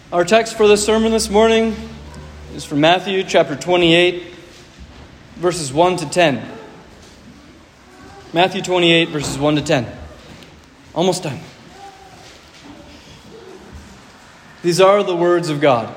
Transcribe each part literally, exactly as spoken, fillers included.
Our text for the sermon this morning is from Matthew chapter twenty-eight, verses one to ten. Matthew twenty-eight, verses one to ten. Almost done. These are the words of God.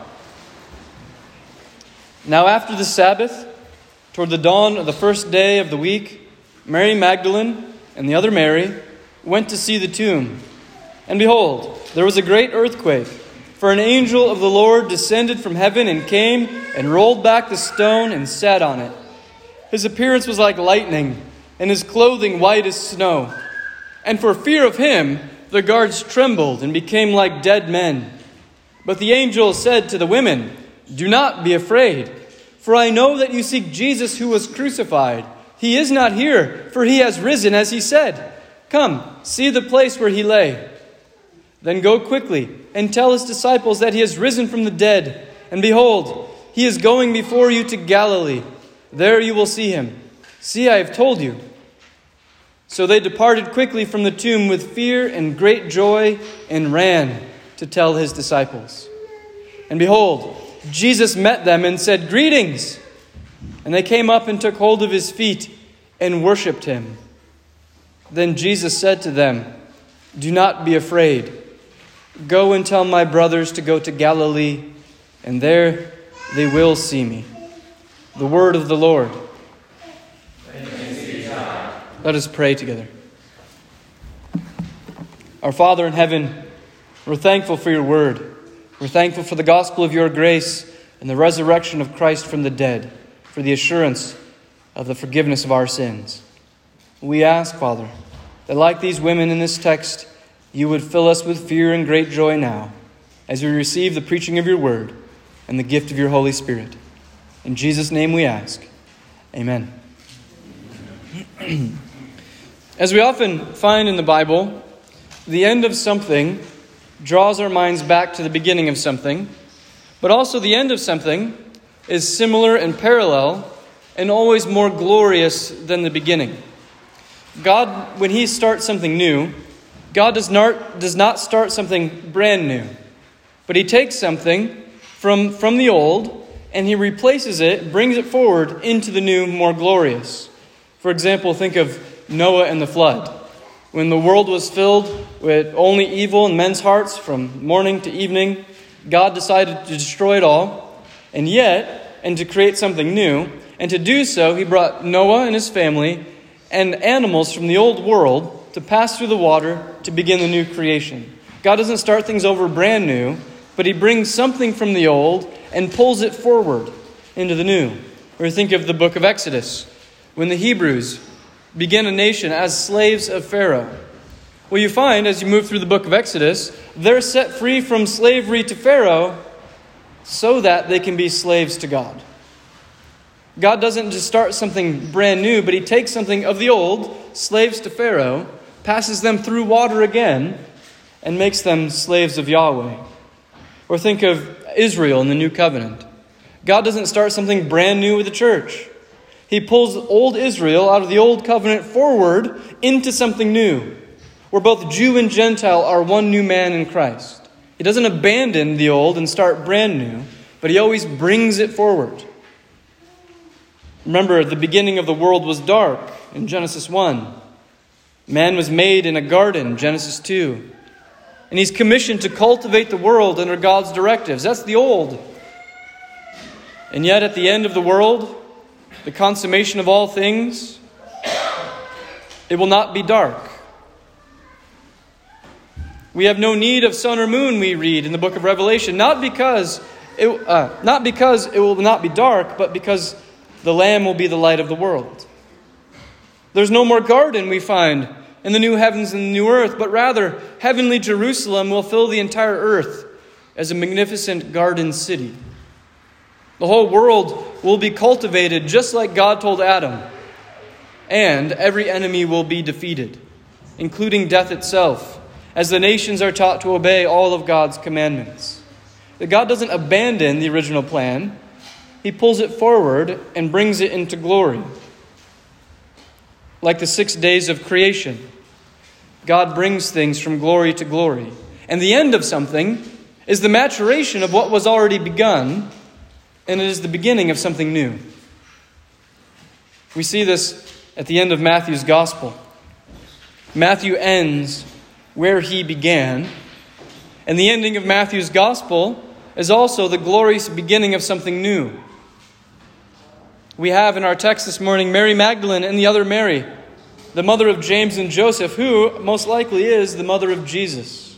Now after the Sabbath, toward the dawn of the first day of the week, Mary Magdalene and the other Mary went to see the tomb. And behold, there was a great earthquake. For an angel of the Lord descended from heaven and came and rolled back the stone and sat on it. His appearance was like lightning, and his clothing white as snow. And for fear of him, the guards trembled and became like dead men. But the angel said to the women, "Do not be afraid, for I know that you seek Jesus who was crucified. He is not here, for he has risen as he said. Come, see the place where he lay. Then go quickly and tell his disciples that he has risen from the dead. And behold, he is going before you to Galilee. There you will see him. See, I have told you." So they departed quickly from the tomb with fear and great joy and ran to tell his disciples. And behold, Jesus met them and said, "Greetings." And they came up and took hold of his feet and worshipped him. Then Jesus said to them, "Do not be afraid. Go and tell my brothers to go to Galilee, and there they will see me." The word of the Lord. Let us pray together. Our Father in heaven, we're thankful for your word. We're thankful for the gospel of your grace and the resurrection of Christ from the dead, for the assurance of the forgiveness of our sins. We ask, Father, that like these women in this text, you would fill us with fear and great joy now as we receive the preaching of your word and the gift of your Holy Spirit. In Jesus' name we ask. Amen. As we often find in the Bible, the end of something draws our minds back to the beginning of something, but also the end of something is similar and parallel and always more glorious than the beginning. God, when he starts something new, God does not, does not start something brand new, but he takes something from, from the old and he replaces it, brings it forward into the new, more glorious. For example, think of Noah and the flood. When the world was filled with only evil in men's hearts from morning to evening, God decided to destroy it all, and yet, and to create something new, and to do so, he brought Noah and his family and animals from the old world to pass through the water to begin the new creation. God doesn't start things over brand new, but he brings something from the old and pulls it forward into the new. Or think of the book of Exodus, when the Hebrews began a nation as slaves of Pharaoh. Well, you find as you move through the book of Exodus, they're set free from slavery to Pharaoh so that they can be slaves to God. God doesn't just start something brand new, but he takes something of the old, slaves to Pharaoh, passes them through water again, and makes them slaves of Yahweh. Or think of Israel in the New Covenant. God doesn't start something brand new with the church. He pulls old Israel out of the old covenant forward into something new, where both Jew and Gentile are one new man in Christ. He doesn't abandon the old and start brand new, but he always brings it forward. Remember, the beginning of the world was dark in Genesis one. Man was made in a garden, Genesis two. And he's commissioned to cultivate the world under God's directives. That's the old. And yet at the end of the world, the consummation of all things, it will not be dark. We have no need of sun or moon, we read in the book of Revelation, not because it, uh, not because it will not be dark, but because the Lamb will be the light of the world. There's no more garden, we find, in the new heavens and the new earth, but rather heavenly Jerusalem will fill the entire earth as a magnificent garden city. The whole world will be cultivated just like God told Adam, and every enemy will be defeated, including death itself, as the nations are taught to obey all of God's commandments. That God doesn't abandon the original plan, he pulls it forward and brings it into glory. Like the six days of creation, God brings things from glory to glory. And the end of something is the maturation of what was already begun, and it is the beginning of something new. We see this at the end of Matthew's gospel. Matthew ends where he began, and the ending of Matthew's gospel is also the glorious beginning of something new. We have in our text this morning Mary Magdalene and the other Mary, the mother of James and Joseph, who most likely is the mother of Jesus.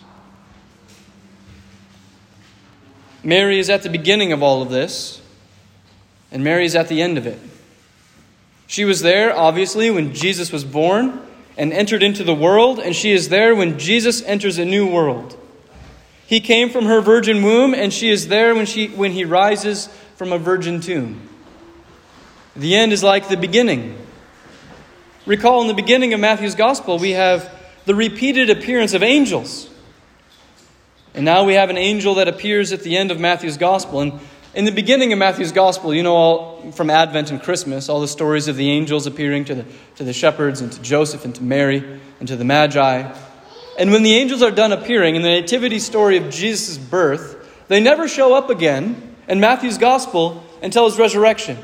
Mary is at the beginning of all of this, and Mary is at the end of it. She was there, obviously, when Jesus was born and entered into the world, and she is there when Jesus enters a new world. He came from her virgin womb, and she is there when she when he rises from a virgin tomb. The end is like the beginning. Recall in the beginning of Matthew's gospel, we have the repeated appearance of angels. And now we have an angel that appears at the end of Matthew's gospel. And in the beginning of Matthew's gospel, you know, all from Advent and Christmas, all the stories of the angels appearing to the, to the shepherds and to Joseph and to Mary and to the Magi. And when the angels are done appearing in the nativity story of Jesus' birth, they never show up again in Matthew's gospel until his resurrection.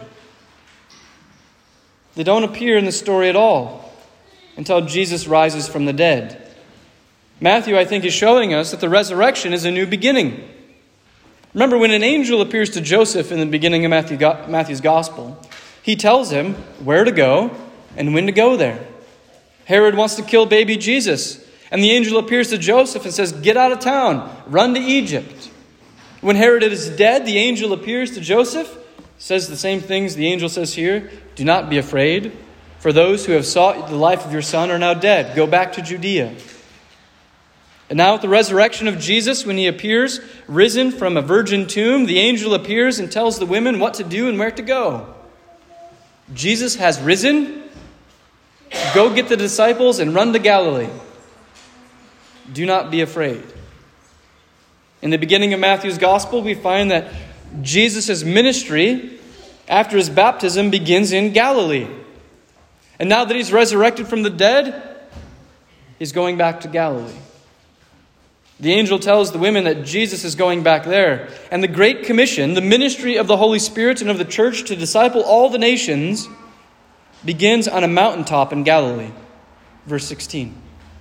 They don't appear in the story at all until Jesus rises from the dead. Matthew, I think, is showing us that the resurrection is a new beginning. Remember, when an angel appears to Joseph in the beginning of Matthew, Matthew's gospel, he tells him where to go and when to go there. Herod wants to kill baby Jesus, and the angel appears to Joseph and says, "Get out of town, run to Egypt." When Herod is dead, the angel appears to Joseph, says the same things the angel says here. "Do not be afraid, for those who have sought the life of your son are now dead. Go back to Judea." And now at the resurrection of Jesus, when he appears, risen from a virgin tomb, the angel appears and tells the women what to do and where to go. Jesus has risen. Go get the disciples and run to Galilee. Do not be afraid. In the beginning of Matthew's gospel, we find that Jesus' ministry after his baptism begins in Galilee. And now that he's resurrected from the dead, he's going back to Galilee. The angel tells the women that Jesus is going back there. And the Great Commission, the ministry of the Holy Spirit and of the church to disciple all the nations, begins on a mountaintop in Galilee. Verse sixteen.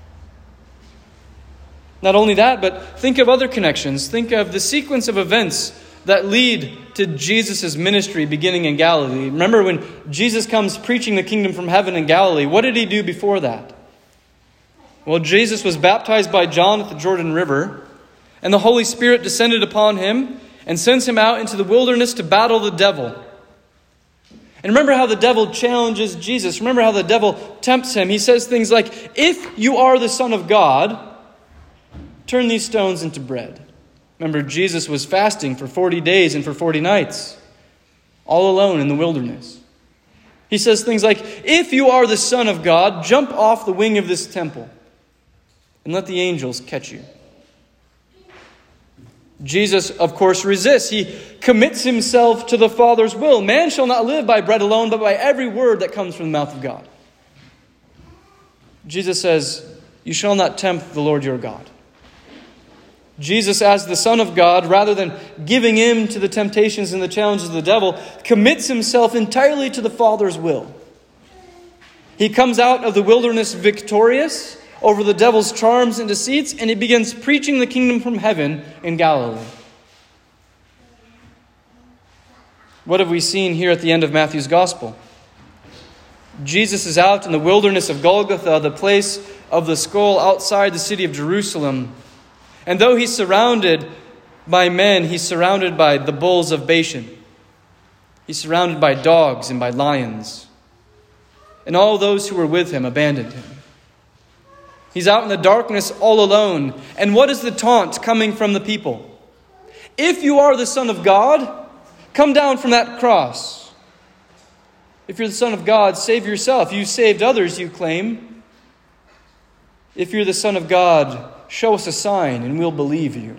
Not only that, but think of other connections. Think of the sequence of events that lead to Jesus' ministry beginning in Galilee. Remember when Jesus comes preaching the kingdom from heaven in Galilee, what did he do before that? Well, Jesus was baptized by John at the Jordan River, and the Holy Spirit descended upon him and sends him out into the wilderness to battle the devil. And remember how the devil challenges Jesus. Remember how the devil tempts him. He says things like, "If you are the Son of God, turn these stones into bread." Remember, Jesus was fasting for forty days and for forty nights, all alone in the wilderness. He says things like, "If you are the Son of God, jump off the wing of this temple and let the angels catch you." Jesus, of course, resists. He commits himself to the Father's will. Man shall not live by bread alone, but by every word that comes from the mouth of God. Jesus says, "You shall not tempt the Lord your God." Jesus, as the Son of God, rather than giving in to the temptations and the challenges of the devil, commits himself entirely to the Father's will. He comes out of the wilderness victorious over the devil's charms and deceits, and he begins preaching the kingdom from heaven in Galilee. What have we seen here at the end of Matthew's gospel? Jesus is out in the wilderness of Golgotha, the place of the skull outside the city of Jerusalem. And though he's surrounded by men, he's surrounded by the bulls of Bashan. He's surrounded by dogs and by lions. And all those who were with him abandoned him. He's out in the darkness all alone. And what is the taunt coming from the people? "If you are the Son of God, come down from that cross." If you're the Son of God, save yourself. You saved others, you claim. If you're the Son of God, show us a sign and we'll believe you.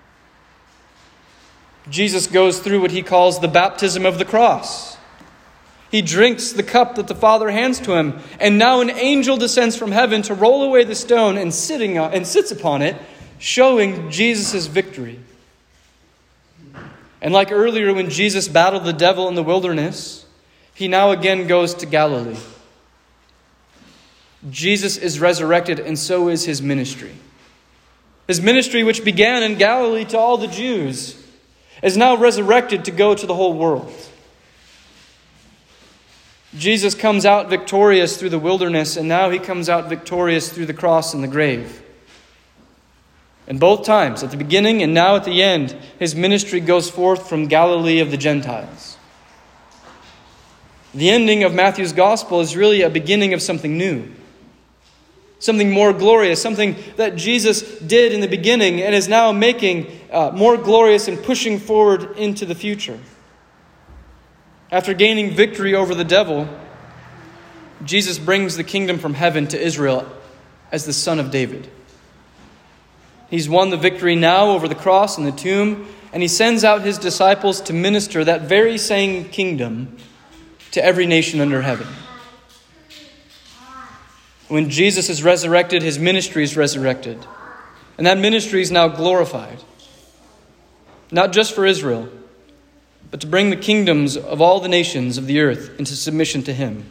Jesus goes through what he calls the baptism of the cross. He drinks the cup that the Father hands to him, and now an angel descends from heaven to roll away the stone and sitting on, and sits upon it, showing Jesus' victory. And like earlier when Jesus battled the devil in the wilderness, he now again goes to Galilee. Jesus is resurrected, and so is his ministry. His ministry, which began in Galilee to all the Jews, is now resurrected to go to the whole world. Jesus comes out victorious through the wilderness, and now he comes out victorious through the cross and the grave. And both times, at the beginning and now at the end, his ministry goes forth from Galilee of the Gentiles. The ending of Matthew's gospel is really a beginning of something new. Something more glorious, something that Jesus did in the beginning and is now making uh, more glorious and pushing forward into the future. After gaining victory over the devil, Jesus brings the kingdom from heaven to Israel as the Son of David. He's won the victory now over the cross and the tomb, and he sends out his disciples to minister that very same kingdom to every nation under heaven. When Jesus is resurrected, his ministry is resurrected. And that ministry is now glorified. Not just for Israel, but to bring the kingdoms of all the nations of the earth into submission to him.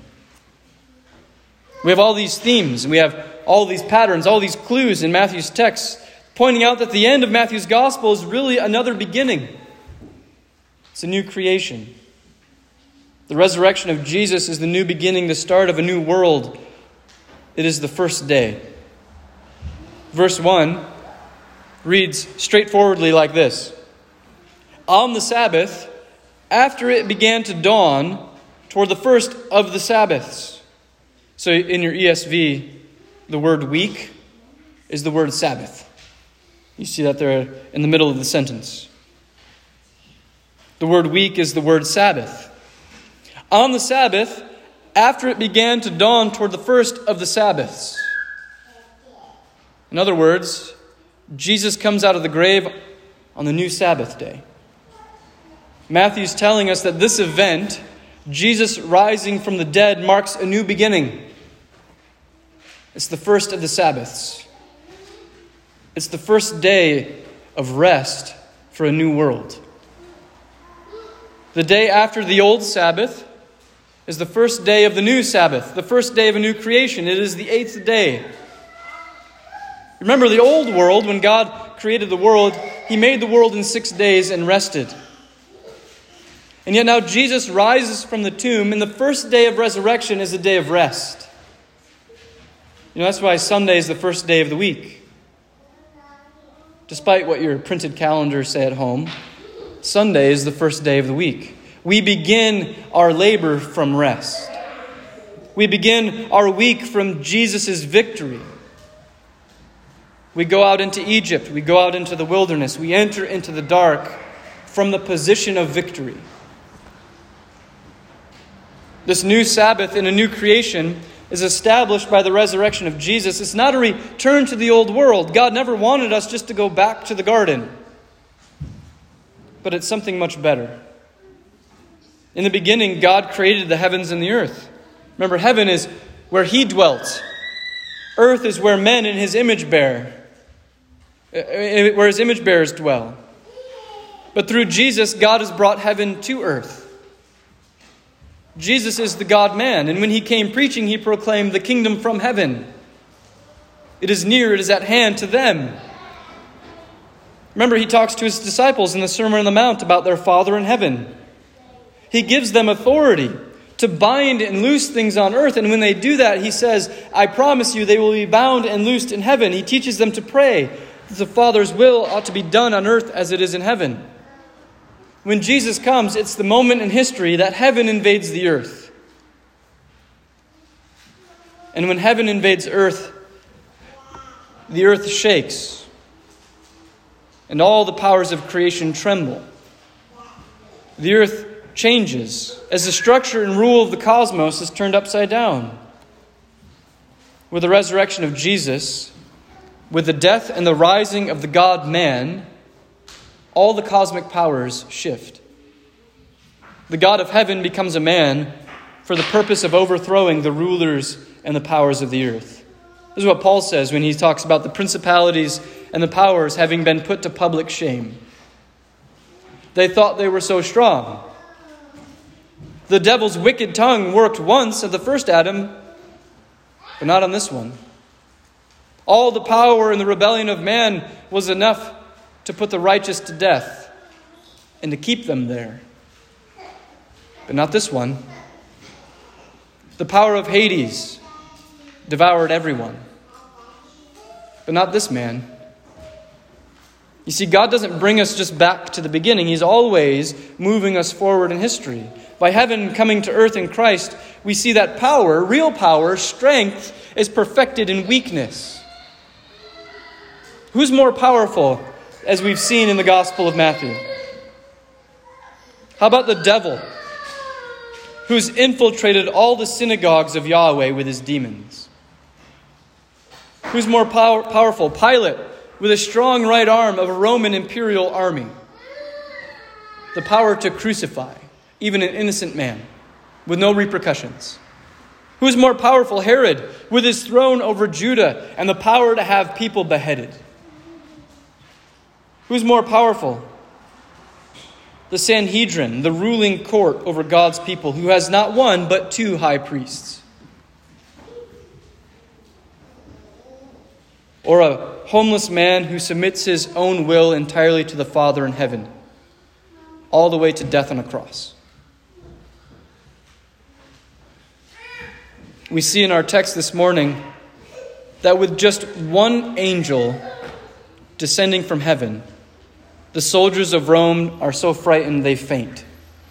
We have all these themes, and we have all these patterns, all these clues in Matthew's text, pointing out that the end of Matthew's gospel is really another beginning. It's a new creation. The resurrection of Jesus is the new beginning, the start of a new world. It is the first day. Verse one reads straightforwardly like this. On the Sabbath, after it began to dawn, toward the first of the Sabbaths. So in your E S V, the word week is the word Sabbath. You see that there in the middle of the sentence. The word week is the word Sabbath. On the Sabbath, after it began to dawn toward the first of the Sabbaths. In other words, Jesus comes out of the grave on the new Sabbath day. Matthew's telling us that this event, Jesus rising from the dead, marks a new beginning. It's the first of the Sabbaths. It's the first day of rest for a new world. The day after the old Sabbath is the first day of the new Sabbath, the first day of a new creation. It is the eighth day. Remember the old world, when God created the world, he made the world in six days and rested. And yet now Jesus rises from the tomb, and the first day of resurrection is a day of rest. You know, that's why Sunday is the first day of the week. Despite what your printed calendars say at home, Sunday is the first day of the week. We begin our labor from rest. We begin our week from Jesus' victory. We go out into Egypt. We go out into the wilderness. We enter into the dark from the position of victory. This new Sabbath in a new creation is established by the resurrection of Jesus. It's not a return to the old world. God never wanted us just to go back to the garden. But it's something much better. In the beginning, God created the heavens and the earth. Remember, heaven is where he dwelt. Earth is where men in his image bear, where his image bearers dwell. But through Jesus, God has brought heaven to earth. Jesus is the God-man, and when he came preaching, he proclaimed the kingdom from heaven. It is near, it is at hand to them. Remember, he talks to his disciples in the Sermon on the Mount about their Father in heaven. He gives them authority to bind and loose things on earth. And when they do that, he says, I promise you they will be bound and loosed in heaven. He teaches them to pray that the Father's will ought to be done on earth as it is in heaven. When Jesus comes, it's the moment in history that heaven invades the earth. And when heaven invades earth, the earth shakes. And all the powers of creation tremble. The earth changes as the structure and rule of the cosmos is turned upside down. With the resurrection of Jesus, with the death and the rising of the God-man, all the cosmic powers shift. The God of heaven becomes a man for the purpose of overthrowing the rulers and the powers of the earth. This is what Paul says when he talks about the principalities and the powers having been put to public shame. They thought they were so strong. The devil's wicked tongue worked once at the first Adam, but not on this one. All the power in the rebellion of man was enough to put the righteous to death and to keep them there. But not this one. The power of Hades devoured everyone. But not this man. You see, God doesn't bring us just back to the beginning. He's always moving us forward in history. By heaven coming to earth in Christ, we see that power, real power, strength, is perfected in weakness. Who's more powerful, as we've seen in the Gospel of Matthew? How about the devil, who's infiltrated all the synagogues of Yahweh with his demons? Who's more power, powerful? Pilate, with a strong right arm of a Roman imperial army. The power to crucify even an innocent man with no repercussions. Who's more powerful? Herod, with his throne over Judah and the power to have people beheaded. Who's more powerful? The Sanhedrin, the ruling court over God's people, who has not one but two high priests. Or a homeless man who submits his own will entirely to the Father in heaven, all the way to death on a cross. We see in our text this morning that with just one angel descending from heaven, the soldiers of Rome are so frightened they faint.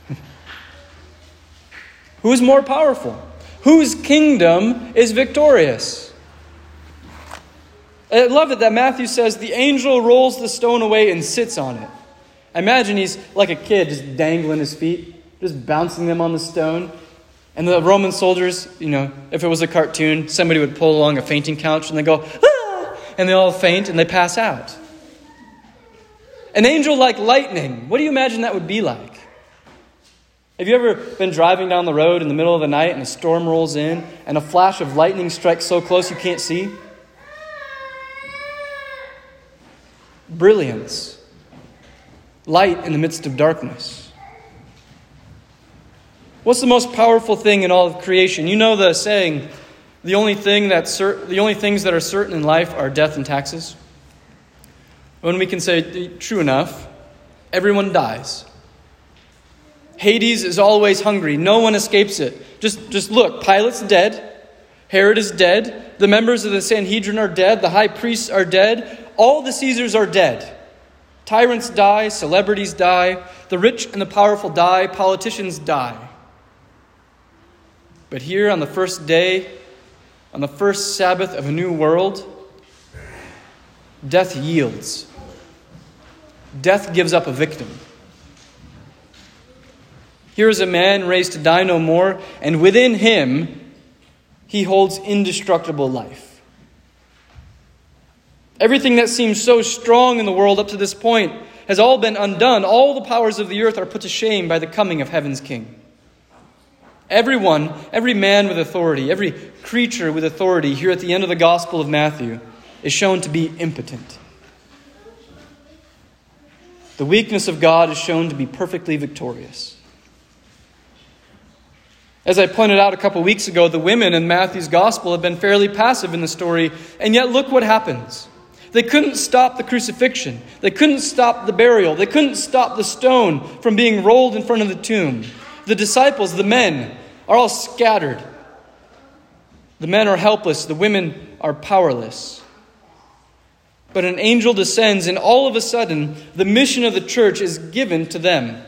Who's more powerful? Whose kingdom is victorious? I love it that Matthew says the angel rolls the stone away and sits on it. I imagine he's like a kid, just dangling his feet, just bouncing them on the stone. And the Roman soldiers, you know, if it was a cartoon, somebody would pull along a fainting couch and they go, ah! And they all faint and they pass out. An angel like lightning, what do you imagine that would be like? Have you ever been driving down the road in the middle of the night and a storm rolls in and a flash of lightning strikes so close you can't see? Brilliance. Light in the midst of darkness. What's the most powerful thing in all of creation? You know the saying, the only thing that cer- the only things that are certain in life are death and taxes. When we can say, true enough, everyone dies. Hades is always hungry. No one escapes it. Just, just look, Pilate's dead. Herod is dead. The members of the Sanhedrin are dead. The high priests are dead. All the Caesars are dead. Tyrants die. Celebrities die. The rich and the powerful die. Politicians die. But here on the first day, on the first Sabbath of a new world, death yields. Death gives up a victim. Here is a man raised to die no more, and within him, he holds indestructible life. Everything that seems so strong in the world up to this point has all been undone. All the powers of the earth are put to shame by the coming of heaven's King. Everyone, every man with authority, every creature with authority here at the end of the Gospel of Matthew is shown to be impotent. The weakness of God is shown to be perfectly victorious. As I pointed out a couple weeks ago, the women in Matthew's Gospel have been fairly passive in the story, and yet look what happens. They couldn't stop the crucifixion. They couldn't stop the burial. They couldn't stop the stone from being rolled in front of the tomb. The disciples, the men, are all scattered. The men are helpless. The women are powerless. But an angel descends, and all of a sudden, the mission of the church is given to them.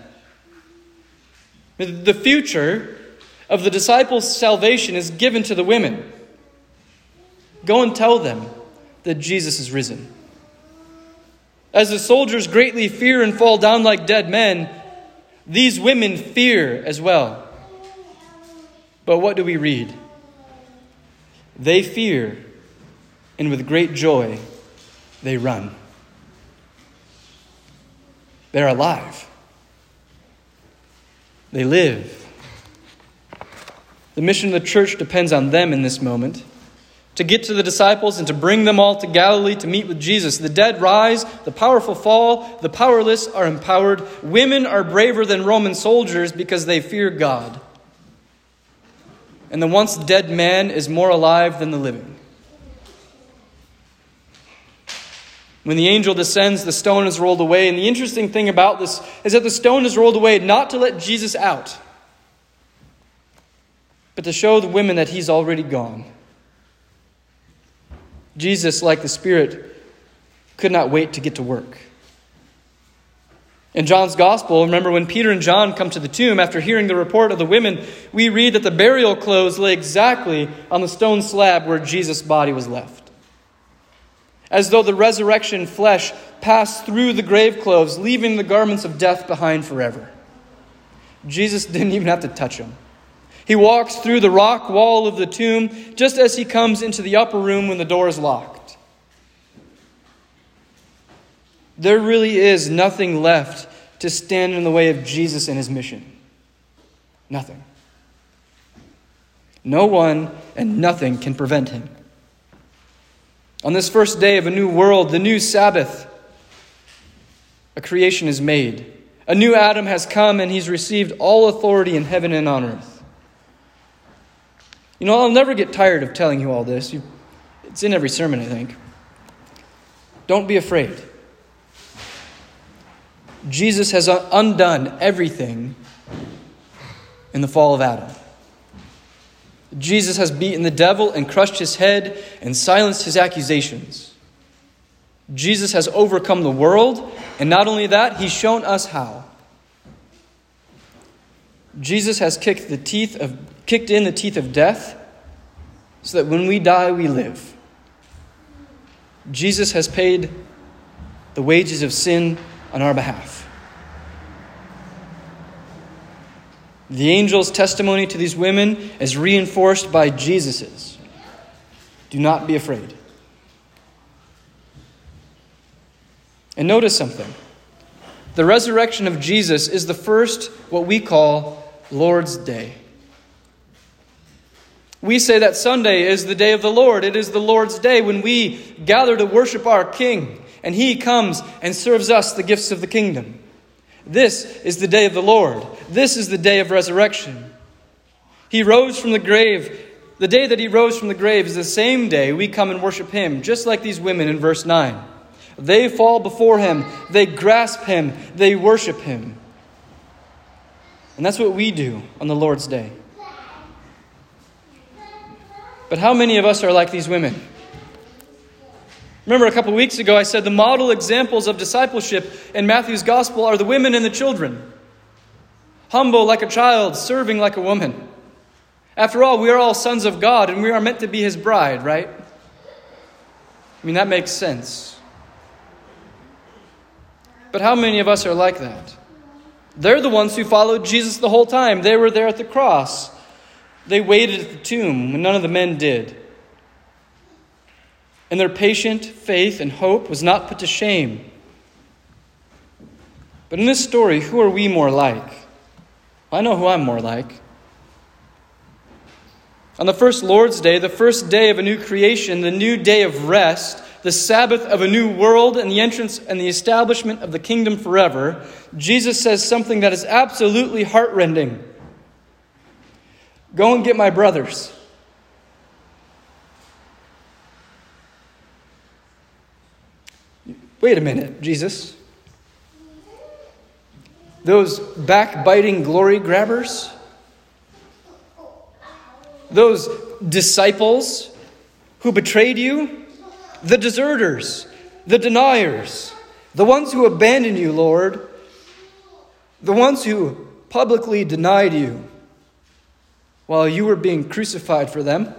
The future of the disciples' salvation is given to the women. Go and tell them that Jesus is risen. As the soldiers greatly fear and fall down like dead men, these women fear as well. But what do we read? They fear, and with great joy, they run. They're alive. They live. The mission of the church depends on them in this moment to get to the disciples and to bring them all to Galilee to meet with Jesus. The dead rise, the powerful fall, the powerless are empowered. Women are braver than Roman soldiers because they fear God. And the once dead man is more alive than the living. When the angel descends, the stone is rolled away. And the interesting thing about this is that the stone is rolled away not to let Jesus out, but to show the women that he's already gone. Jesus, like the Spirit, could not wait to get to work. In John's Gospel, remember when Peter and John come to the tomb after hearing the report of the women, we read that the burial clothes lay exactly on the stone slab where Jesus' body was left. As though the resurrection flesh passed through the grave clothes, leaving the garments of death behind forever. Jesus didn't even have to touch them. He walks through the rock wall of the tomb just as he comes into the upper room when the door is locked. There really is nothing left to stand in the way of Jesus and his mission. Nothing. No one and nothing can prevent him. On this first day of a new world, the new Sabbath, a creation is made. A new Adam has come and he's received all authority in heaven and on earth. You know, I'll never get tired of telling you all this. You, it's in every sermon, I think. Don't be afraid. Jesus has undone everything in the fall of Adam. Jesus has beaten the devil and crushed his head and silenced his accusations. Jesus has overcome the world, and not only that, he's shown us how. Jesus has kicked the teeth of kicked in the teeth of death so that when we die, we live. Jesus has paid the wages of sin on our behalf. The angel's testimony to these women is reinforced by Jesus's. Do not be afraid. And notice something. The resurrection of Jesus is the first, what we call, Lord's Day. We say that Sunday is the day of the Lord. It is the Lord's Day when we gather to worship our King, and he comes and serves us the gifts of the kingdom. This is the day of the Lord. This is the day of resurrection. He rose from the grave. The day that he rose from the grave is the same day we come and worship him, just like these women in verse nine. They fall before him. They grasp him. They worship him. And that's what we do on the Lord's Day. But how many of us are like these women? Remember a couple weeks ago I said the model examples of discipleship in Matthew's gospel are the women and the children. Humble like a child, serving like a woman. After all, we are all sons of God and we are meant to be his bride, right? I mean, that makes sense. But how many of us are like that? They're the ones who followed Jesus the whole time. They were there at the cross. They waited at the tomb when none of the men did. And their patient faith and hope was not put to shame. But in this story, who are we more like? I know who I'm more like. On the first Lord's Day, the first day of a new creation, the new day of rest, the Sabbath of a new world, and the entrance and the establishment of the kingdom forever, Jesus says something that is absolutely heartrending. Go and get my brothers. Wait a minute, Jesus. Those backbiting glory grabbers? Those disciples who betrayed you? The deserters, the deniers, the ones who abandoned you, Lord, the ones who publicly denied you while you were being crucified for them.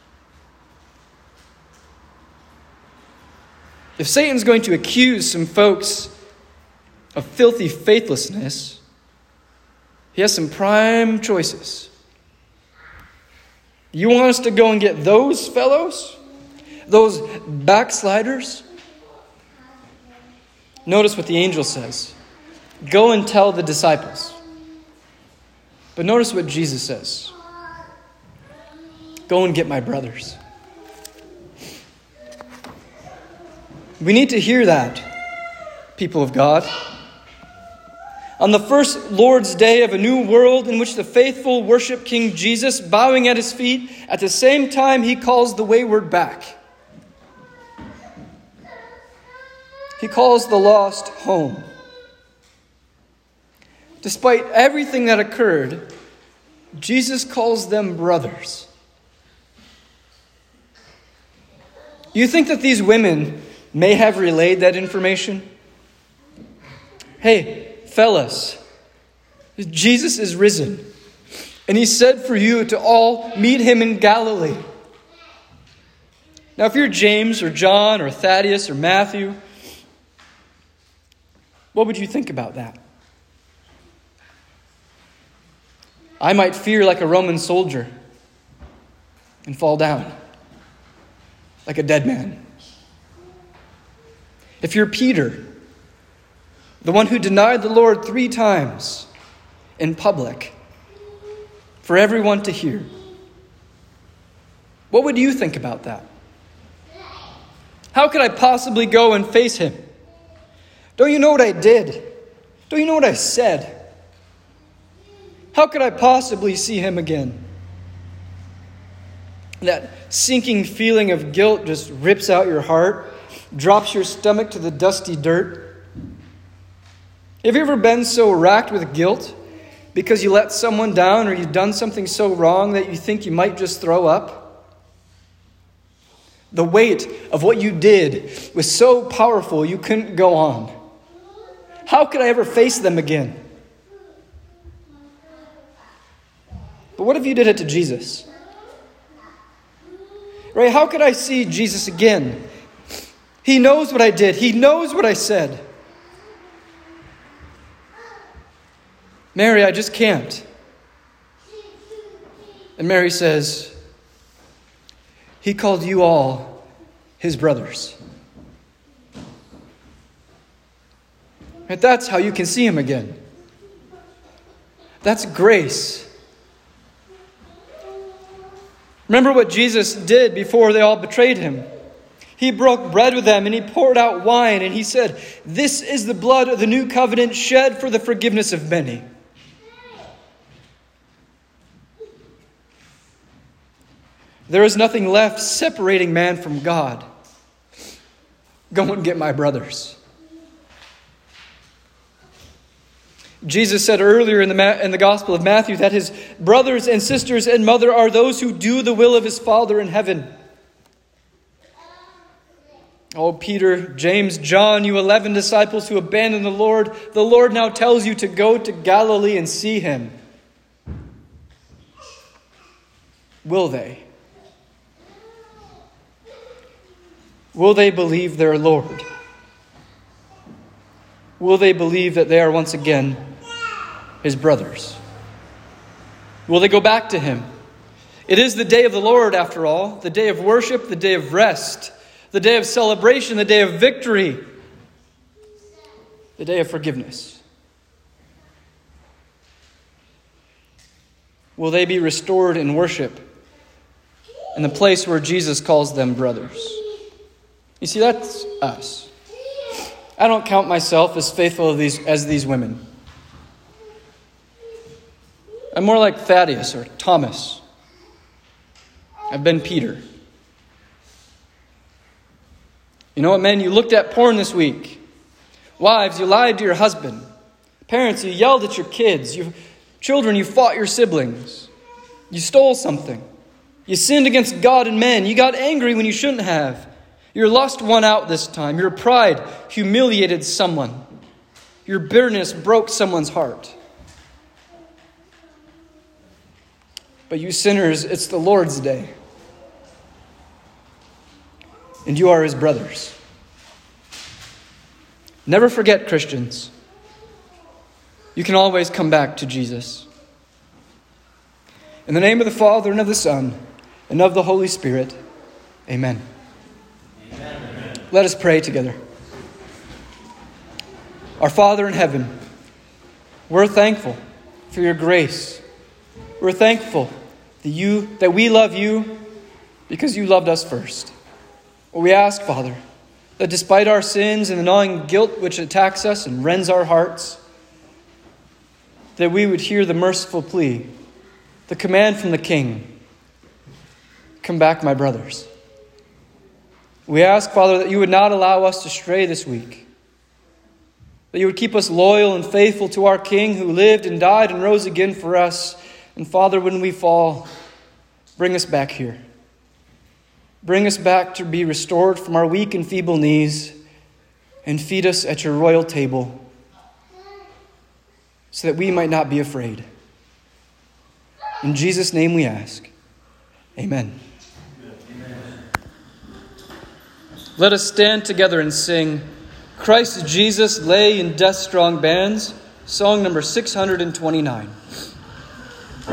If Satan's going to accuse some folks of filthy faithlessness, he has some prime choices. You want us to go and get those fellows? Those backsliders? Notice what the angel says. Go and tell the disciples. But notice what Jesus says. Go and get my brothers. We need to hear that, people of God. On the first Lord's Day of a new world in which the faithful worship King Jesus, bowing at his feet, at the same time he calls the wayward back. He calls the lost home. Despite everything that occurred, Jesus calls them brothers. You think that these women may have relayed that information? Hey, fellas, Jesus is risen, and he said for you to all meet him in Galilee. Now, if you're James or John or Thaddeus or Matthew, what would you think about that? I might fear like a Roman soldier and fall down like a dead man. If you're Peter, the one who denied the Lord three times in public for everyone to hear, what would you think about that? How could I possibly go and face him? Don't you know what I did? Don't you know what I said? How could I possibly see him again? That sinking feeling of guilt just rips out your heart, drops your stomach to the dusty dirt. Have you ever been so racked with guilt because you let someone down or you've done something so wrong that you think you might just throw up? The weight of what you did was so powerful you couldn't go on. How could I ever face them again? But what if you did it to Jesus? Right? How could I see Jesus again? He knows what I did. He knows what I said. Mary, I just can't. And Mary says, he called you all his brothers. Right? That's how you can see him again. That's grace. Remember what Jesus did before they all betrayed him. He broke bread with them and he poured out wine and he said, "This is the blood of the new covenant shed for the forgiveness of many." There is nothing left separating man from God. Go and get my brothers. Jesus said earlier in the, Ma- in the Gospel of Matthew that his brothers and sisters and mother are those who do the will of his Father in heaven. Oh, Peter, James, John, you eleven disciples who abandoned the Lord, the Lord now tells you to go to Galilee and see him. Will they? Will they believe their Lord? Will they believe that they are once again his brothers? Will they go back to him? It is the day of the Lord, after all, the day of worship, the day of rest, the day of celebration, the day of victory, the day of forgiveness. Will they be restored in worship in the place where Jesus calls them brothers? You see, that's us. I don't count myself as faithful as these, as these women. I'm more like Thaddeus or Thomas. I've been Peter. You know what, men? You looked at porn this week. Wives, you lied to your husband. Parents, you yelled at your kids. You, children, you fought your siblings. You stole something. You sinned against God and men. You got angry when you shouldn't have. Your lust won out this time. Your pride humiliated someone. Your bitterness broke someone's heart. But you sinners, it's the Lord's day. And you are his brothers. Never forget, Christians, you can always come back to Jesus. In the name of the Father, and of the Son, and of the Holy Spirit, amen. Amen. Let us pray together. Our Father in heaven, we're thankful for your grace. We're thankful that you that we love you because you loved us first. Well, we ask, Father, that despite our sins and the gnawing guilt which attacks us and rends our hearts, that we would hear the merciful plea, the command from the King, come back, my brothers. We ask, Father, that you would not allow us to stray this week, that you would keep us loyal and faithful to our King who lived and died and rose again for us. And Father, when we fall, bring us back here. Bring us back to be restored from our weak and feeble knees and feed us at your royal table so that we might not be afraid. In Jesus' name we ask. Amen. Amen. Let us stand together and sing Christ Jesus lay in death's strong bands, song number six hundred twenty-nine.